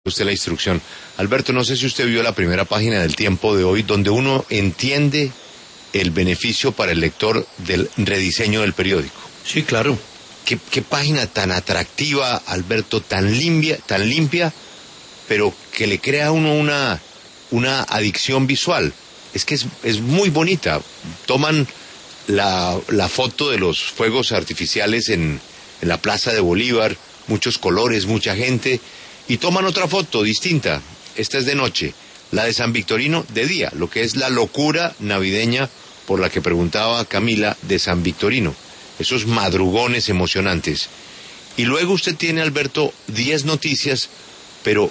usted la instrucción. Alberto, no sé si usted vio la primera página del Tiempo de hoy, donde uno entiende el beneficio para el lector del rediseño del periódico. Sí, claro. Qué página tan atractiva, Alberto, tan limpia, pero que le crea a uno una adicción visual. Es que es muy bonita. Toman la foto de los fuegos artificiales en la Plaza de Bolívar, muchos colores, mucha gente, y toman otra foto distinta. Esta es de noche, la de San Victorino de día, lo que es la locura navideña por la que preguntaba Camila de San Victorino. Esos madrugones emocionantes. Y luego usted tiene, Alberto, 10 noticias, pero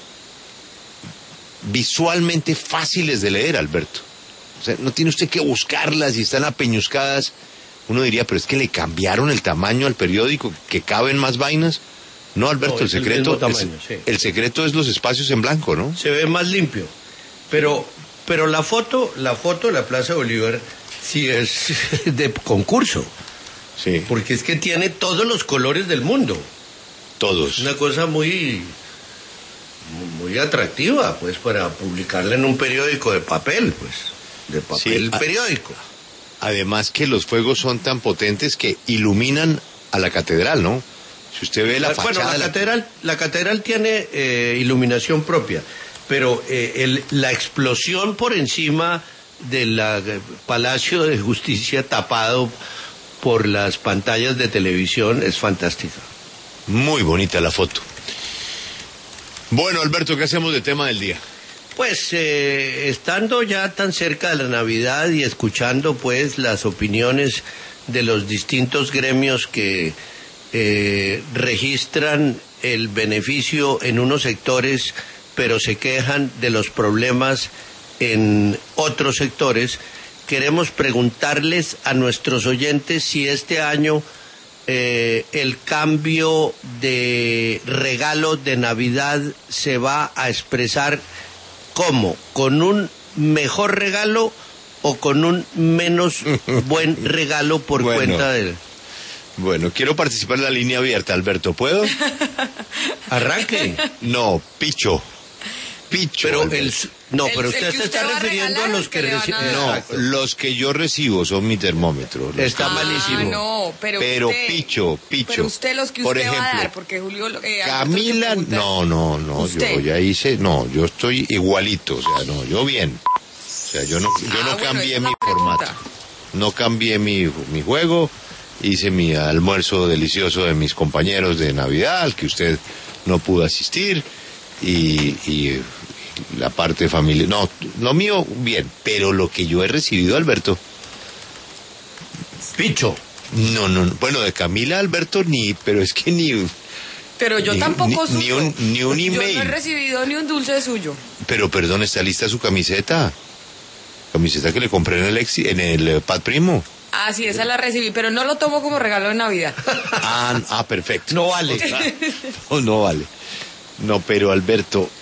visualmente fáciles de leer, Alberto. O sea, no tiene usted que buscarlas y están apeñuscadas. Uno diría, pero es que le cambiaron el tamaño al periódico, que caben más vainas. No, Alberto, el secreto es los espacios en blanco, ¿no? Se ve más limpio. Pero la foto de la Plaza de Bolívar sí es de concurso. Sí. Porque es que tiene todos los colores del mundo. Todos. Es una cosa muy atractiva, pues, para publicarla en un periódico de papel, pues. De papel sí, periódico. Además que los fuegos son tan potentes que iluminan a la catedral, ¿no? Si usted ve la fachada... Bueno, la catedral tiene iluminación propia, pero la explosión por encima del Palacio de Justicia tapado por las pantallas de televisión es fantástica. Muy bonita la foto. Bueno, Alberto, ¿qué hacemos de tema del día? Pues estando ya tan cerca de la Navidad y escuchando pues las opiniones de los distintos gremios que registran el beneficio en unos sectores, pero se quejan de los problemas en otros sectores, queremos preguntarles a nuestros oyentes si este año el cambio de regalo de Navidad se va a expresar ¿cómo? ¿Con un mejor regalo o con un menos buen regalo por cuenta de...? Bueno, quiero participar en la línea abierta, Alberto, ¿puedo? Arranque. No, Picho. Pero pero usted se está refiriendo a los que reciben. No, los que yo recibo son mi termómetro. Está malísimo. No, pero usted, Picho. Pero usted los que por usted ejemplo, va a dar, porque Julio... Camila, no, ¿usted? yo ya hice, yo estoy igualito, o sea, no, yo bien. O sea, yo no cambié mi formato. No cambié mi juego, hice mi almuerzo delicioso de mis compañeros de Navidad, al que usted no pudo asistir, y la parte familiar, no, lo mío bien, pero lo que yo he recibido, Alberto, Picho. No, bueno, de Camila, Alberto, pero es que ni... Pero yo tampoco ni un email. Yo no he recibido ni un dulce suyo. Pero perdón, ¿está lista su camiseta? Camiseta que le compré en el Pat Primo. Ah, sí, esa la recibí, pero no lo tomo como regalo de Navidad. Perfecto. No vale. No vale. No, pero Alberto,